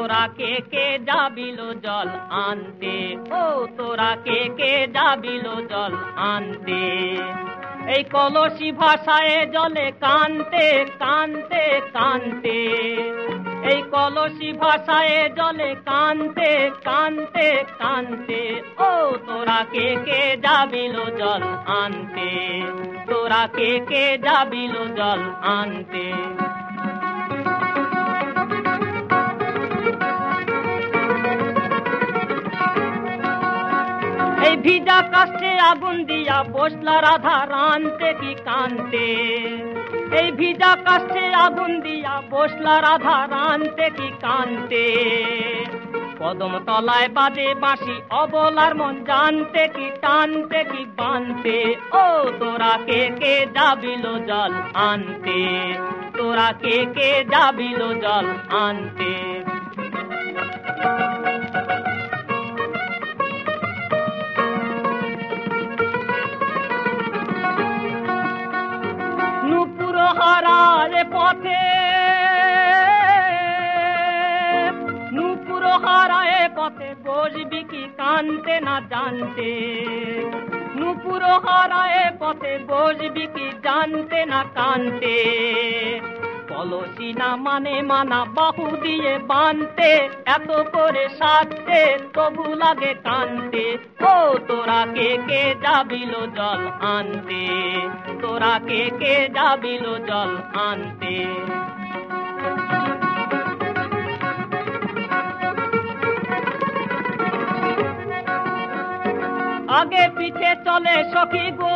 তোরা কে যাবিল জল আনতে, ও তোরা কে যাবিল জল আনতে। এই কলসি ভাষায় জলে কানতে কানতে কানতে, এই কলসি ভাষায় জলে কানতে কানতে কানতে, ও তোরা কে যাবিল জল আনতে, তোরা কে যাবিল জল আনতে। এই ভিজা কাষ্টে আগুন দিয়া বসলা রাধা রানতে কি কানতে, এই ভিজা কাষ্টে আগুন দিয়া বসলা রাধা রানতে কি কানতে। কদম তলায় বাজে বাঁশি অবলার মন জানতে কি টানতে কি বানতে, ও তোরা কে যাবিল জল আনতে, তোরা কে যাবিল জল আনতে। নুপুর হারার পথে, নুপুর হারায় পথে বসবি কি কানতে না জানতে, নুপুর হারায় পথে বসবি কি জানতে না কানতে। কলসি না মানে মানা বাহু দিয়ে বানতে, এত করে সাজতে তবু লাগে কানতে, ও তোরা কে যাবিল জল আনতে, তোরা কে যাবিল জল আনতে। আগে পিছে চলে সখী গো,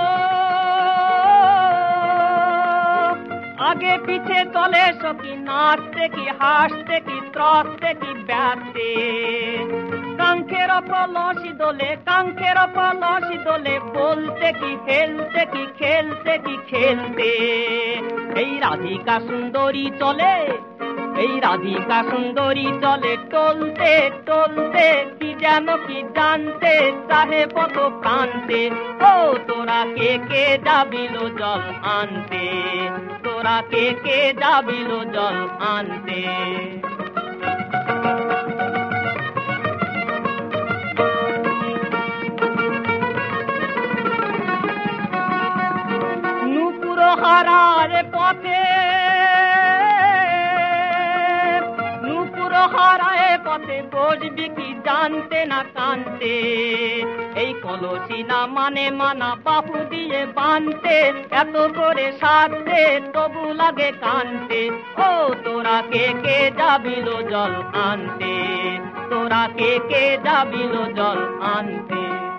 আগে পিছে চলে সখী নাচতে কি হাসতে কি ত্রস্তে কি ব্যস্তে। কাঙ্ক্ষের কলসি দোলে, কাঙ্ক্ষের কলসি দোলে, বলতে কি খেলতে কি খেলতে কি খেলতে। এই রাধিকা সুন্দরী চলে, এই রাধিকা সুন্দরী চলে টলতে টলতে, কি যেন কি জানতে চাহে কত প্রান্তে, ও তোরা কে যাবিল জল আনতে, তোরা কে যাবিল জল আনতে। নুপুর হারার পথে, নুপুর হারায় পথে বসবি কি জানতে না কানতে। এই কলসি না মানে মানা বাহু দিয়ে বানতে, এত করে সাজতে তবু লাগে কানতে, ও তোরা কে যাবিল জল আনতে, তোরা কে যাবিল জল আনতে।